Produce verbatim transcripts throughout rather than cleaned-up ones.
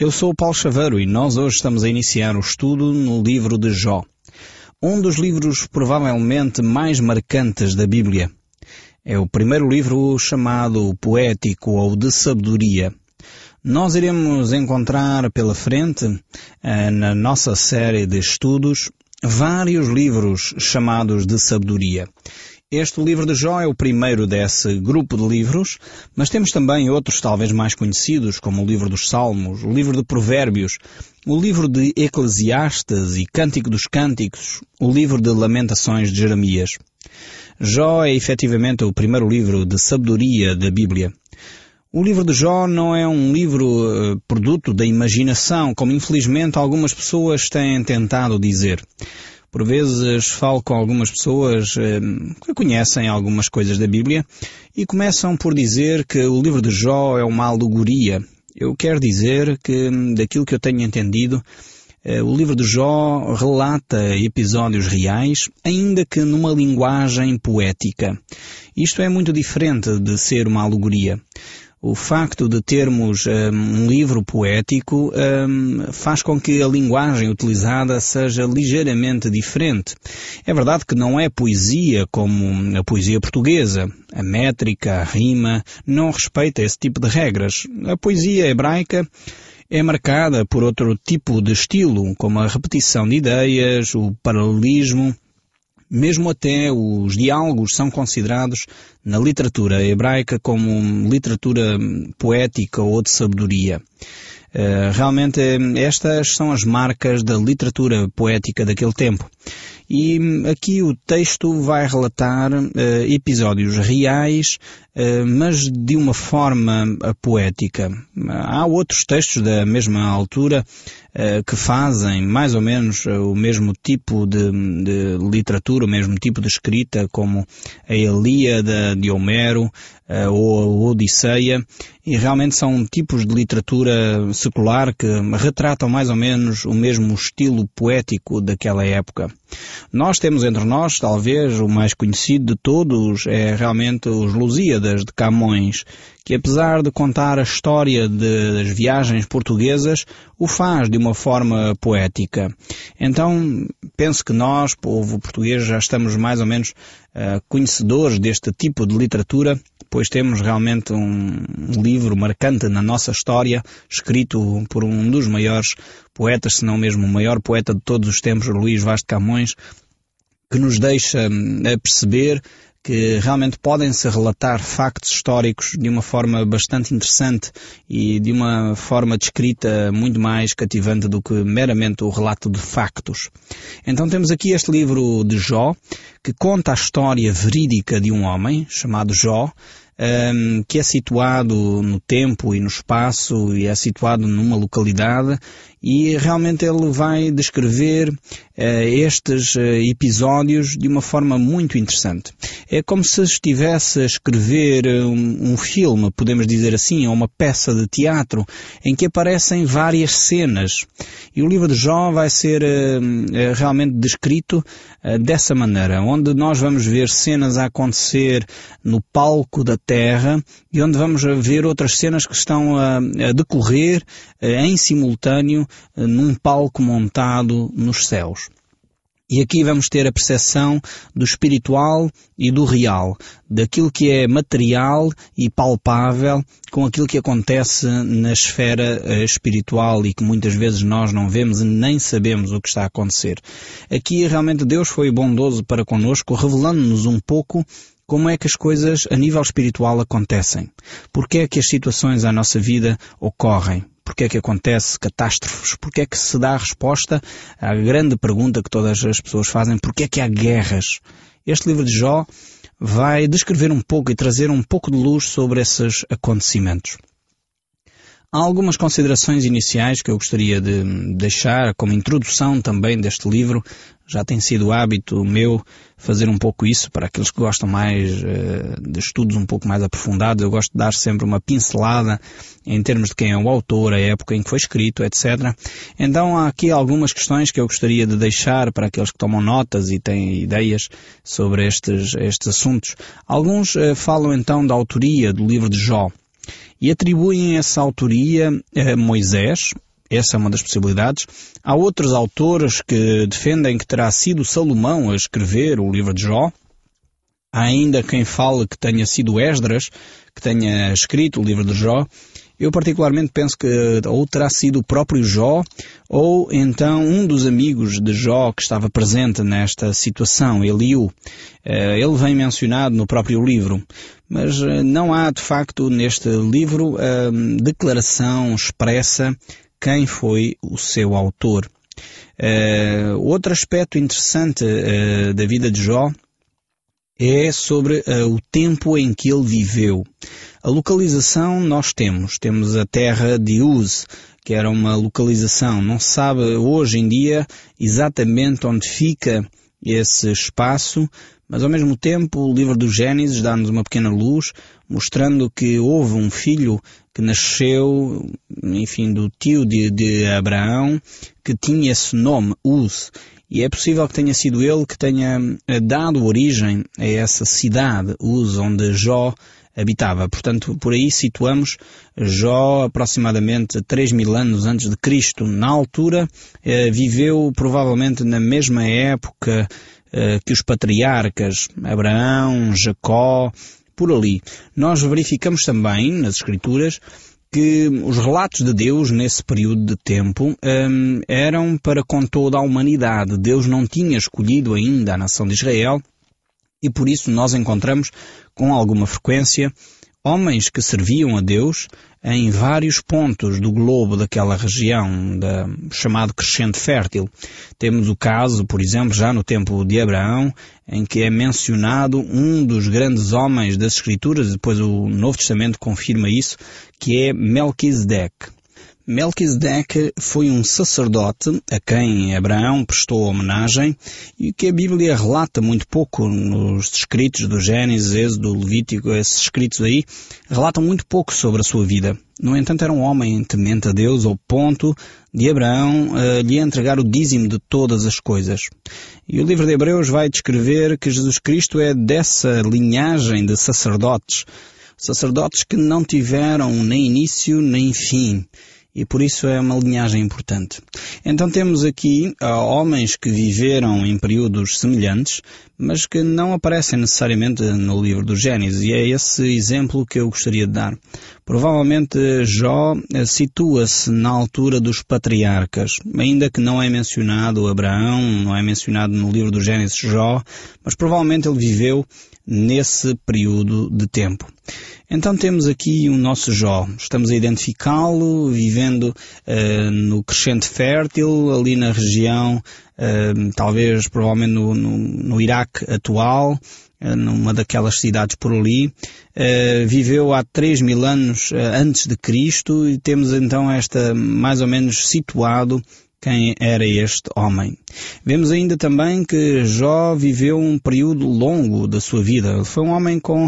Eu sou o Paulo Chaveiro e nós hoje estamos a iniciar o estudo no livro de Jó. Um dos livros provavelmente mais marcantes da Bíblia. É o primeiro livro chamado poético ou de sabedoria. Nós iremos encontrar pela frente, na nossa série de estudos, vários livros chamados de sabedoria. Este livro de Jó é o primeiro desse grupo de livros, mas temos também outros talvez mais conhecidos, como o livro dos Salmos, o livro de Provérbios, o livro de Eclesiastes e Cântico dos Cânticos, o livro de Lamentações de Jeremias. Jó é efetivamente o primeiro livro de sabedoria da Bíblia. O livro de Jó não é um livro uh, produto da imaginação, como infelizmente algumas pessoas têm tentado dizer. Por vezes falo com algumas pessoas eh, que conhecem algumas coisas da Bíblia e começam por dizer que o livro de Jó é uma alegoria. Eu quero dizer que, daquilo que eu tenho entendido, eh, o livro de Jó relata episódios reais, ainda que numa linguagem poética. Isto é muito diferente de ser uma alegoria. O facto de termos um, um livro poético um, faz com que a linguagem utilizada seja ligeiramente diferente. É verdade que não é poesia como a poesia portuguesa. A métrica, a rima, não respeita esse tipo de regras. A poesia hebraica é marcada por outro tipo de estilo, como a repetição de ideias, o paralelismo. Mesmo até os diálogos são considerados na literatura hebraica como literatura poética ou de sabedoria. Uh, realmente estas são as marcas da literatura poética daquele tempo. E aqui o texto vai relatar uh, episódios reais, uh, mas de uma forma uh, poética. Há outros textos da mesma altura uh, que fazem mais ou menos uh, o mesmo tipo de, de literatura, o mesmo tipo de escrita, como a Ilíada de Homero uh, ou a Odisseia, e realmente são tipos de literatura secular que retratam mais ou menos o mesmo estilo poético daquela época. Nós temos entre nós, talvez, o mais conhecido de todos é realmente os Lusíadas de Camões, que apesar de contar a história de, das viagens portuguesas, o faz de uma forma poética. Então, penso que nós, povo português, já estamos mais ou menos uh, conhecedores deste tipo de literatura, pois temos realmente um, um livro marcante na nossa história, escrito por um dos maiores poetas, se não mesmo o maior poeta de todos os tempos, Luís Vaz de Camões, que nos deixa a perceber que realmente podem-se relatar factos históricos de uma forma bastante interessante e de uma forma de escrita muito mais cativante do que meramente o relato de factos. Então temos aqui este livro de Jó, que conta a história verídica de um homem chamado Jó, Um, que é situado no tempo e no espaço e é situado numa localidade, e realmente ele vai descrever uh, estes uh, episódios de uma forma muito interessante. É como se estivesse a escrever um, um filme, podemos dizer assim, ou uma peça de teatro, em que aparecem várias cenas. E o livro de Jó vai ser uh, uh, realmente descrito uh, dessa maneira, onde nós vamos ver cenas a acontecer no palco da terra e onde vamos ver outras cenas que estão a, a decorrer uh, em simultâneo uh, num palco montado nos céus. E aqui vamos ter a percepção do espiritual e do real, daquilo que é material e palpável com aquilo que acontece na esfera uh, espiritual e que muitas vezes nós não vemos e nem sabemos o que está a acontecer. Aqui realmente Deus foi bondoso para connosco, revelando-nos um pouco como é que as coisas a nível espiritual acontecem. Porque é que as situações à nossa vida ocorrem? Porque é que acontece catástrofes? Porque é que se dá a resposta à grande pergunta que todas as pessoas fazem? Porque é que há guerras? Este livro de Jó vai descrever um pouco e trazer um pouco de luz sobre esses acontecimentos. Há algumas considerações iniciais que eu gostaria de deixar como introdução também deste livro. Já tem sido hábito meu fazer um pouco isso para aqueles que gostam mais uh, de estudos um pouco mais aprofundados. Eu gosto de dar sempre uma pincelada em termos de quem é o autor, a época em que foi escrito, etcétera. Então há aqui algumas questões que eu gostaria de deixar para aqueles que tomam notas e têm ideias sobre estes, estes assuntos. Alguns uh, falam então da autoria do livro de Jó e atribuem essa autoria a Moisés, Essa é uma das possibilidades. Há outros autores que defendem que terá sido Salomão a escrever o livro de Jó. Há ainda quem fale que tenha sido Esdras que tenha escrito o livro de Jó. Eu particularmente penso que ou terá sido o próprio Jó, ou então um dos amigos de Jó que estava presente nesta situação, Eliú. Ele vem mencionado no próprio livro, mas não há de facto neste livro a declaração expressa quem foi o seu autor. Outro aspecto interessante da vida de Jó é sobre uh, o tempo em que ele viveu. A localização nós temos. Temos a terra de Uz, que era uma localização. Não se sabe hoje em dia exatamente onde fica esse espaço, mas ao mesmo tempo o livro do Gênesis dá-nos uma pequena luz, mostrando que houve um filho que nasceu, enfim, do tio de, de Abraão, que tinha esse nome, Uz. E é possível que tenha sido ele que tenha dado origem a essa cidade, Uz, onde Jó habitava. Portanto, por aí situamos Jó aproximadamente três mil anos antes de Cristo. Na altura, eh, viveu provavelmente na mesma época eh, que os patriarcas, Abraão, Jacó, por ali. Nós verificamos também nas Escrituras que os relatos de Deus nesse período de tempo um, eram para com toda a humanidade. Deus não tinha escolhido ainda a nação de Israel e por isso nós encontramos com alguma frequência homens que serviam a Deus em vários pontos do globo daquela região, da, chamado Crescente Fértil. Temos o caso, por exemplo, já no tempo de Abraão, em que é mencionado um dos grandes homens das Escrituras, depois o Novo Testamento confirma isso, que é Melquisedeque. Melquisedeque foi um sacerdote a quem Abraão prestou homenagem e que a Bíblia relata muito pouco nos escritos do Gênesis, Êxodo, Levítico, esses escritos aí relatam muito pouco sobre a sua vida. No entanto, era um homem temente a Deus ao ponto de Abraão uh, lhe entregar o dízimo de todas as coisas. E o livro de Hebreus vai descrever que Jesus Cristo é dessa linhagem de sacerdotes, sacerdotes que não tiveram nem início nem fim. E por isso é uma linhagem importante. Então temos aqui uh, homens que viveram em períodos semelhantes, mas que não aparecem necessariamente no livro do Gênesis. E é esse exemplo que eu gostaria de dar. Provavelmente Jó uh, situa-se na altura dos patriarcas, ainda que não é mencionado Abraão, não é mencionado no livro do Gênesis Jó, mas provavelmente ele viveu nesse período de tempo. Então temos aqui o nosso Jó. Estamos a identificá-lo, vivendo uh, no Crescente Fértil, ali na região, uh, talvez provavelmente no, no, no Iraque atual, uh, numa daquelas cidades por ali. Uh, viveu há três mil anos uh, antes de Cristo e temos então esta mais ou menos situado quem era este homem. Vemos ainda também que Jó viveu um período longo da sua vida. Ele foi um homem com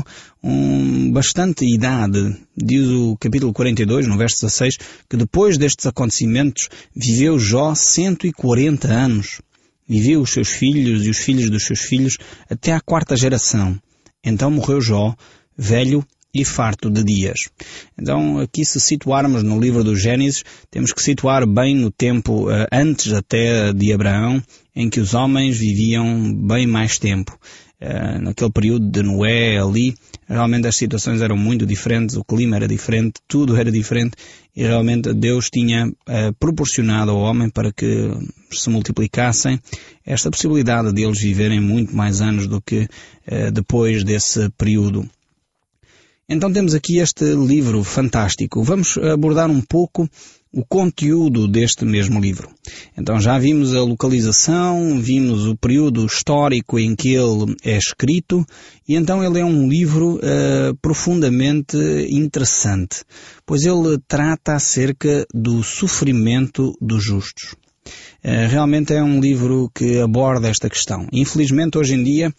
um, bastante idade. Diz o capítulo quarenta e dois, no verso dezasseis, que depois destes acontecimentos viveu Jó cento e quarenta anos. Viveu os seus filhos e os filhos dos seus filhos até à quarta geração. Então morreu Jó, velho e farto de dias. Então, aqui se situarmos no livro do Gênesis, temos que situar bem no tempo uh, antes até de Abraão, em que os homens viviam bem mais tempo. Uh, naquele período de Noé ali, realmente as situações eram muito diferentes, o clima era diferente, tudo era diferente, e realmente Deus tinha uh, proporcionado ao homem para que se multiplicassem esta possibilidade de eles viverem muito mais anos do que uh, depois desse período. Então temos aqui este livro fantástico. Vamos abordar um pouco o conteúdo deste mesmo livro. Então já vimos a localização, vimos o período histórico em que ele é escrito, e então ele é um livro uh, profundamente interessante, pois ele trata acerca do sofrimento dos justos. Uh, realmente é um livro que aborda esta questão. Infelizmente hoje em dia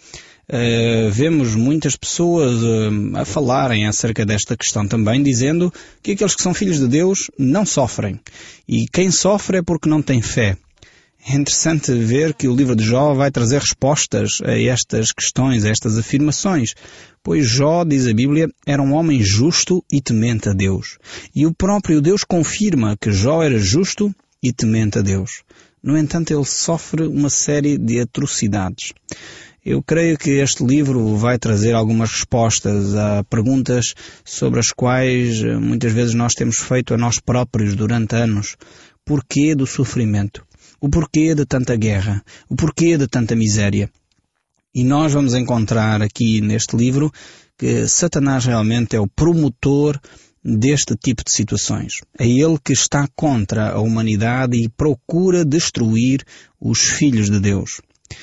Uh, vemos muitas pessoas uh, a falarem acerca desta questão também, dizendo que aqueles que são filhos de Deus não sofrem. E quem sofre é porque não tem fé. É interessante ver que o livro de Jó vai trazer respostas a estas questões, a estas afirmações, pois Jó, diz a Bíblia, era um homem justo e temente a Deus. E o próprio Deus confirma que Jó era justo e temente a Deus. No entanto, ele sofre uma série de atrocidades. Eu creio que este livro vai trazer algumas respostas a perguntas sobre as quais muitas vezes nós temos feito a nós próprios durante anos. Porquê do sofrimento? O porquê de tanta guerra? O porquê de tanta miséria? E nós vamos encontrar aqui neste livro que Satanás realmente é o promotor deste tipo de situações. É ele que está contra a humanidade e procura destruir os filhos de Deus.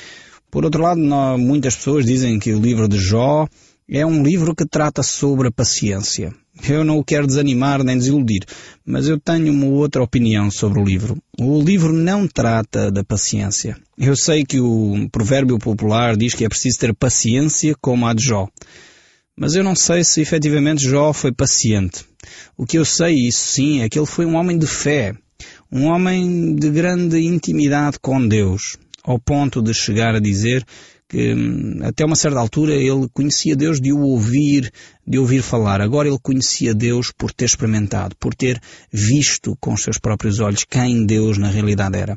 Por outro lado, nós, muitas pessoas dizem que o livro de Jó é um livro que trata sobre a paciência. Eu não o quero desanimar nem desiludir, mas eu tenho uma outra opinião sobre o livro. O livro não trata da paciência. Eu sei que o provérbio popular diz que é preciso ter paciência como a de Jó. Mas eu não sei se efetivamente Jó foi paciente. O que eu sei, isso sim, é que ele foi um homem de fé. Um homem de grande intimidade com Deus. Ao ponto de chegar a dizer que até uma certa altura ele conhecia Deus de o ouvir, de ouvir falar. Agora ele conhecia Deus por ter experimentado, por ter visto com os seus próprios olhos quem Deus na realidade era.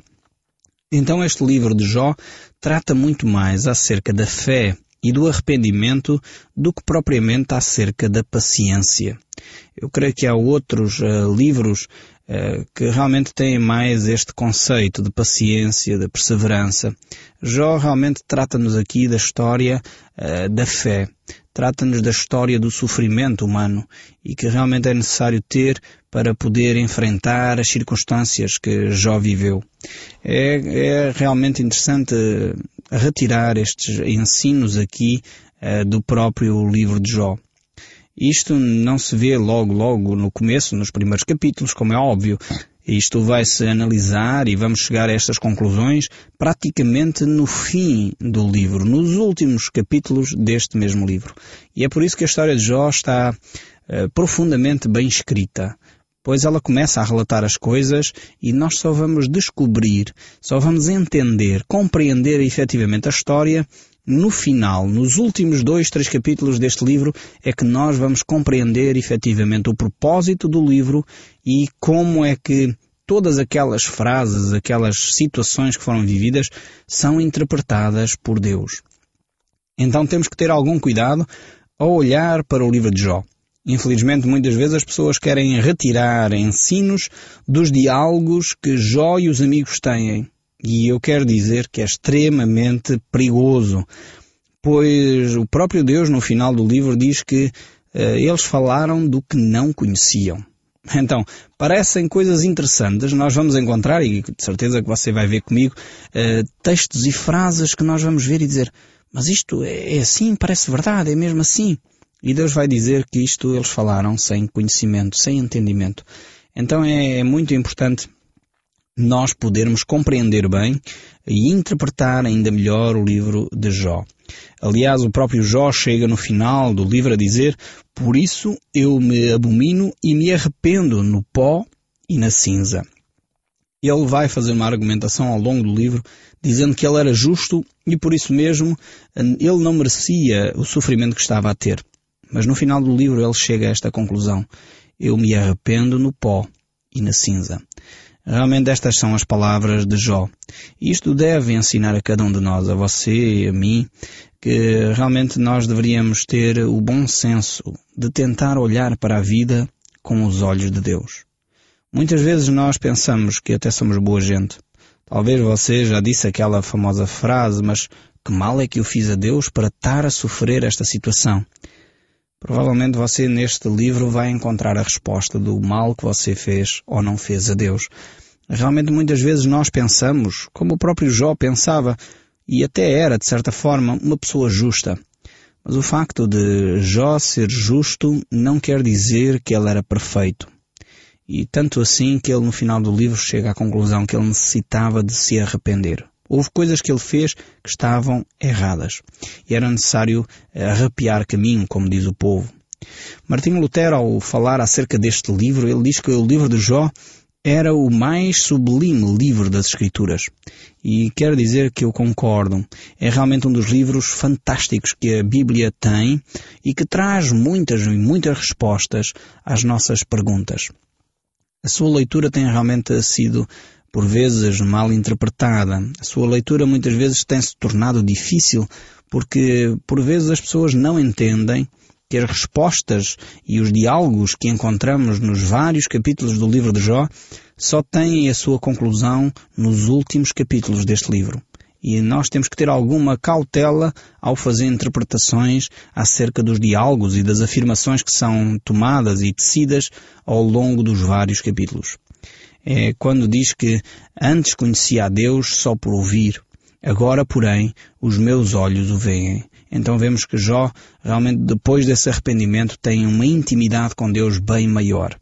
Então este livro de Jó trata muito mais acerca da fé e do arrependimento do que propriamente acerca da paciência. Eu creio que há outros uh, livros uh, que realmente têm mais este conceito de paciência, de perseverança. Jó realmente trata-nos aqui da história uh, da fé. Trata-nos da história do sofrimento humano e que realmente é necessário ter para poder enfrentar as circunstâncias que Jó viveu. É, é realmente interessante retirar estes ensinos aqui uh, do próprio livro de Jó. Isto não se vê logo, logo no começo, nos primeiros capítulos, como é óbvio. Isto vai-se analisar e vamos chegar a estas conclusões praticamente no fim do livro, nos últimos capítulos deste mesmo livro. E é por isso que a história de Jó está uh, profundamente bem escrita, pois ela começa a relatar as coisas e nós só vamos descobrir, só vamos entender, compreender efetivamente a história no final, nos últimos dois, três capítulos deste livro, é que nós vamos compreender efetivamente o propósito do livro e como é que todas aquelas frases, aquelas situações que foram vividas, são interpretadas por Deus. Então temos que ter algum cuidado ao olhar para o livro de Jó. Infelizmente, muitas vezes as pessoas querem retirar ensinos dos diálogos que Jó e os amigos têm. E eu quero dizer que é extremamente perigoso, pois o próprio Deus no final do livro diz que uh, eles falaram do que não conheciam. Então, parecem coisas interessantes, nós vamos encontrar, e de certeza que você vai ver comigo, uh, textos e frases que nós vamos ver e dizer, mas isto é, é assim, parece verdade, é mesmo assim. E Deus vai dizer que isto eles falaram sem conhecimento, sem entendimento. Então é, é muito importante nós podermos compreender bem e interpretar ainda melhor o livro de Jó. Aliás, o próprio Jó chega no final do livro a dizer, por isso eu me abomino e me arrependo no pó e na cinza. Ele vai fazer uma argumentação ao longo do livro, dizendo que ele era justo e por isso mesmo ele não merecia o sofrimento que estava a ter. Mas no final do livro ele chega a esta conclusão, eu me arrependo no pó e na cinza. Realmente estas são as palavras de Jó. E isto deve ensinar a cada um de nós, a você e a mim, que realmente nós deveríamos ter o bom senso de tentar olhar para a vida com os olhos de Deus. Muitas vezes nós pensamos que até somos boa gente. Talvez você já disse aquela famosa frase, mas que mal é que eu fiz a Deus para estar a sofrer esta situação? Provavelmente você neste livro vai encontrar a resposta do mal que você fez ou não fez a Deus. Realmente muitas vezes nós pensamos, como o próprio Jó pensava, e até era, de certa forma, uma pessoa justa. Mas o facto de Jó ser justo não quer dizer que ele era perfeito. E tanto assim que ele no final do livro chega à conclusão que ele necessitava de se arrepender. Houve coisas que ele fez que estavam erradas. E era necessário arrepiar caminho, como diz o povo. Martinho Lutero, ao falar acerca deste livro, ele diz que o livro de Jó era o mais sublime livro das Escrituras. E quero dizer que eu concordo. É realmente um dos livros fantásticos que a Bíblia tem e que traz muitas e muitas respostas às nossas perguntas. A sua leitura tem realmente sido, por vezes, mal interpretada. A sua leitura muitas vezes tem-se tornado difícil porque, por vezes, as pessoas não entendem que as respostas e os diálogos que encontramos nos vários capítulos do livro de Jó só têm a sua conclusão nos últimos capítulos deste livro. E nós temos que ter alguma cautela ao fazer interpretações acerca dos diálogos e das afirmações que são tomadas e tecidas ao longo dos vários capítulos. É quando diz que antes conhecia a Deus só por ouvir, agora, porém, os meus olhos o veem. Então vemos que Jó, realmente, depois desse arrependimento, tem uma intimidade com Deus bem maior.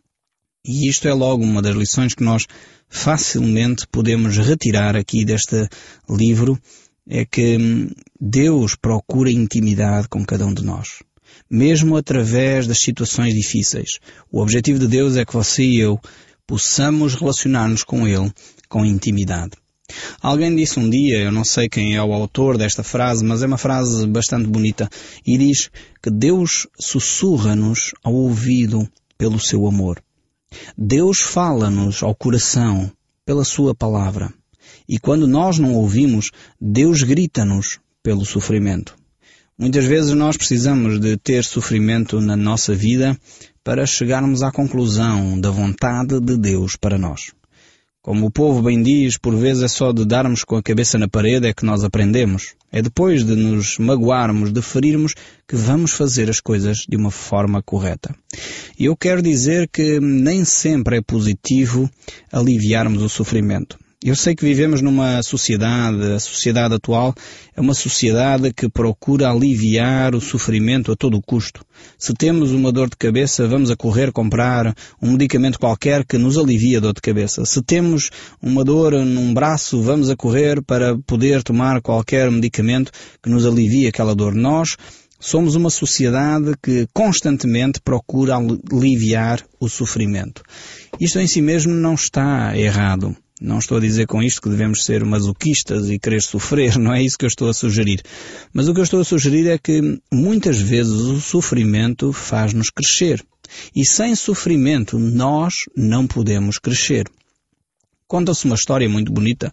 E isto é logo uma das lições que nós facilmente podemos retirar aqui deste livro, é que Deus procura intimidade com cada um de nós, mesmo através das situações difíceis. O objetivo de Deus é que você e eu possamos relacionar-nos com Ele com intimidade. Alguém disse um dia, eu não sei quem é o autor desta frase, mas é uma frase bastante bonita, e diz que Deus sussurra-nos ao ouvido pelo seu amor. Deus fala-nos ao coração pela sua palavra. E quando nós não ouvimos, Deus grita-nos pelo sofrimento. Muitas vezes nós precisamos de ter sofrimento na nossa vida para chegarmos à conclusão da vontade de Deus para nós. Como o povo bem diz, por vezes é só de darmos com a cabeça na parede é que nós aprendemos. É depois de nos magoarmos, de ferirmos, que vamos fazer as coisas de uma forma correta. E eu quero dizer que nem sempre é positivo aliviarmos o sofrimento. Eu sei que vivemos numa sociedade, a sociedade atual é uma sociedade que procura aliviar o sofrimento a todo custo. Se temos uma dor de cabeça, vamos a correr comprar um medicamento qualquer que nos alivie a dor de cabeça. Se temos uma dor num braço, vamos a correr para poder tomar qualquer medicamento que nos alivie aquela dor. Nós somos uma sociedade que constantemente procura aliviar o sofrimento. Isto em si mesmo não está errado. Não estou a dizer com isto que devemos ser masoquistas e querer sofrer, não é isso que eu estou a sugerir. Mas o que eu estou a sugerir é que muitas vezes o sofrimento faz-nos crescer. E sem sofrimento nós não podemos crescer. Conta-se uma história muito bonita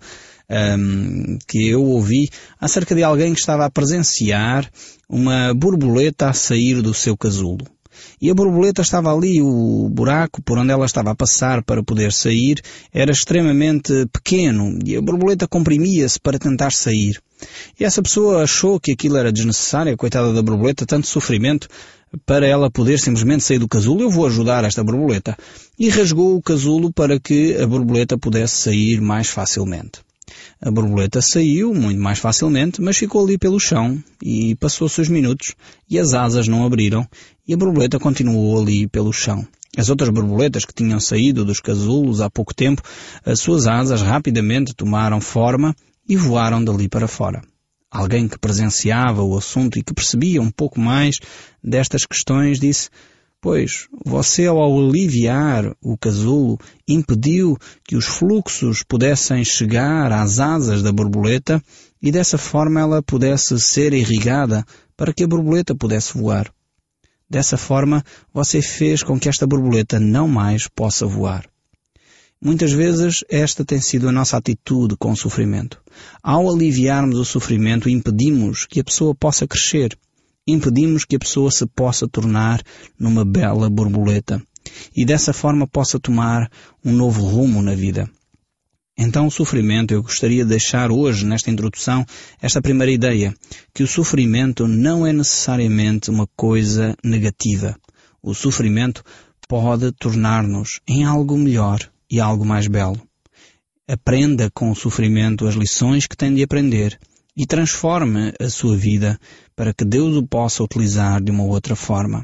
um, que eu ouvi acerca de alguém que estava a presenciar uma borboleta a sair do seu casulo. E a borboleta estava ali, o buraco por onde ela estava a passar para poder sair era extremamente pequeno e a borboleta comprimia-se para tentar sair. E essa pessoa achou que aquilo era desnecessário, a coitada da borboleta, tanto sofrimento para ela poder simplesmente sair do casulo. Eu vou ajudar esta borboleta. E rasgou o casulo para que a borboleta pudesse sair mais facilmente. A borboleta saiu muito mais facilmente, mas ficou ali pelo chão e passou-se os minutos e as asas não abriram e a borboleta continuou ali pelo chão. As outras borboletas que tinham saído dos casulos há pouco tempo, as suas asas rapidamente tomaram forma e voaram dali para fora. Alguém que presenciava o assunto e que percebia um pouco mais destas questões disse: pois, você ao aliviar o casulo impediu que os fluxos pudessem chegar às asas da borboleta e dessa forma ela pudesse ser irrigada para que a borboleta pudesse voar. Dessa forma você fez com que esta borboleta não mais possa voar. Muitas vezes esta tem sido a nossa atitude com o sofrimento. Ao aliviarmos o sofrimento impedimos que a pessoa possa crescer. Impedimos que a pessoa se possa tornar numa bela borboleta e dessa forma possa tomar um novo rumo na vida. Então o sofrimento, eu gostaria de deixar hoje nesta introdução esta primeira ideia, que o sofrimento não é necessariamente uma coisa negativa. O sofrimento pode tornar-nos em algo melhor e algo mais belo. Aprenda com o sofrimento as lições que tem de aprender e transforme a sua vida para que Deus o possa utilizar de uma outra forma.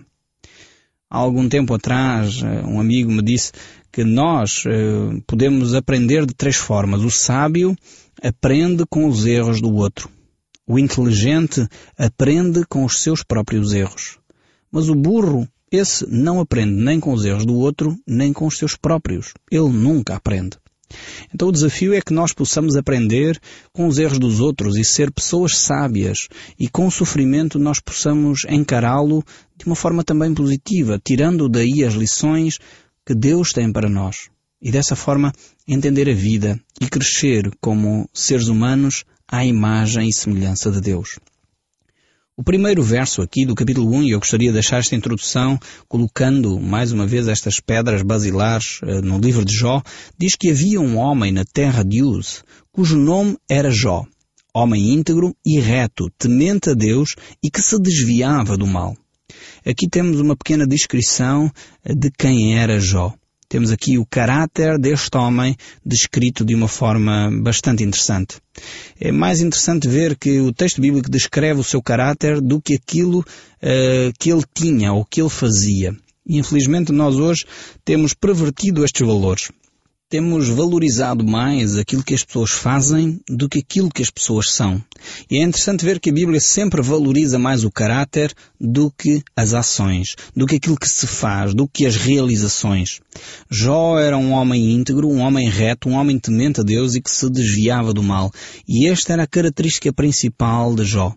Há algum tempo atrás, um amigo me disse que nós eh, podemos aprender de três formas. O sábio aprende com os erros do outro. O inteligente aprende com os seus próprios erros. Mas o burro esse não aprende nem com os erros do outro, nem com os seus próprios. Ele nunca aprende. Então o desafio é que nós possamos aprender com os erros dos outros e ser pessoas sábias, e com o sofrimento nós possamos encará-lo de uma forma também positiva, tirando daí as lições que Deus tem para nós. E dessa forma entender a vida e crescer como seres humanos à imagem e semelhança de Deus. O primeiro verso aqui do capítulo um, e eu gostaria de deixar esta introdução colocando mais uma vez estas pedras basilares uh, no livro de Jó, diz que havia um homem na terra de Uz, cujo nome era Jó, homem íntegro e reto, temente a Deus e que se desviava do mal. Aqui temos uma pequena descrição de quem era Jó. Temos aqui o caráter deste homem descrito de uma forma bastante interessante. É mais interessante ver que o texto bíblico descreve o seu caráter do que aquilo uh, que ele tinha ou que ele fazia. E infelizmente nós hoje temos pervertido estes valores. Temos valorizado mais aquilo que as pessoas fazem do que aquilo que as pessoas são. E é interessante ver que a Bíblia sempre valoriza mais o caráter do que as ações, do que aquilo que se faz, do que as realizações. Jó era um homem íntegro, um homem reto, um homem temente a Deus e que se desviava do mal. E esta era a característica principal de Jó.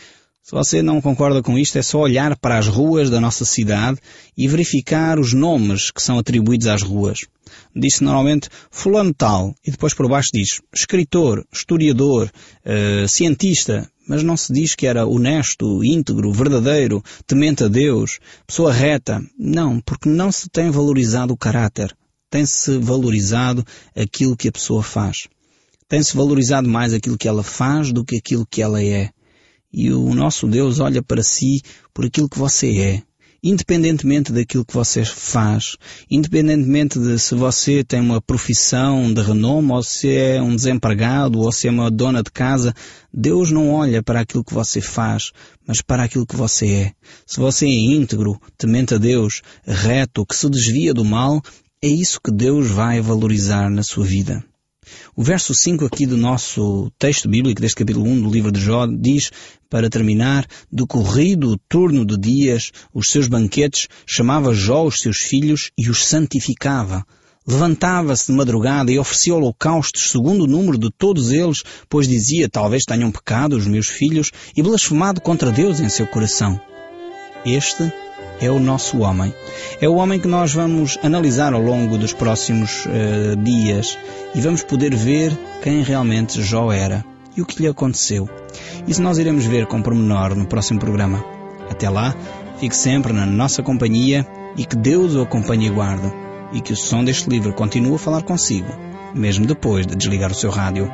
Se você não concorda com isto, é só olhar para as ruas da nossa cidade e verificar os nomes que são atribuídos às ruas. Diz-se normalmente fulano tal, e depois por baixo diz escritor, historiador, uh, cientista, mas não se diz que era honesto, íntegro, verdadeiro, temente a Deus, pessoa reta. Não, porque não se tem valorizado o caráter. Tem-se valorizado aquilo que a pessoa faz. Tem-se valorizado mais aquilo que ela faz do que aquilo que ela é. E o nosso Deus olha para si por aquilo que você é, independentemente daquilo que você faz, independentemente de se você tem uma profissão de renome, ou se é um desempregado, ou se é uma dona de casa. Deus não olha para aquilo que você faz, mas para aquilo que você é. Se você é íntegro, temente a Deus, reto, que se desvia do mal, é isso que Deus vai valorizar na sua vida. O verso cinco aqui do nosso texto bíblico, deste capítulo um do livro de Jó, diz, para terminar, decorrido o turno de dias, os seus banquetes, chamava Jó os seus filhos e os santificava. Levantava-se de madrugada e oferecia holocaustos segundo o número de todos eles, pois dizia, talvez tenham pecado os meus filhos e blasfemado contra Deus em seu coração. Este é o nosso homem. É o homem que nós vamos analisar ao longo dos próximos uh, dias e vamos poder ver quem realmente Jó era e o que lhe aconteceu. Isso nós iremos ver com pormenor no próximo programa. Até lá, fique sempre na nossa companhia e que Deus o acompanhe e guarde, e que o som deste livro continue a falar consigo, mesmo depois de desligar o seu rádio.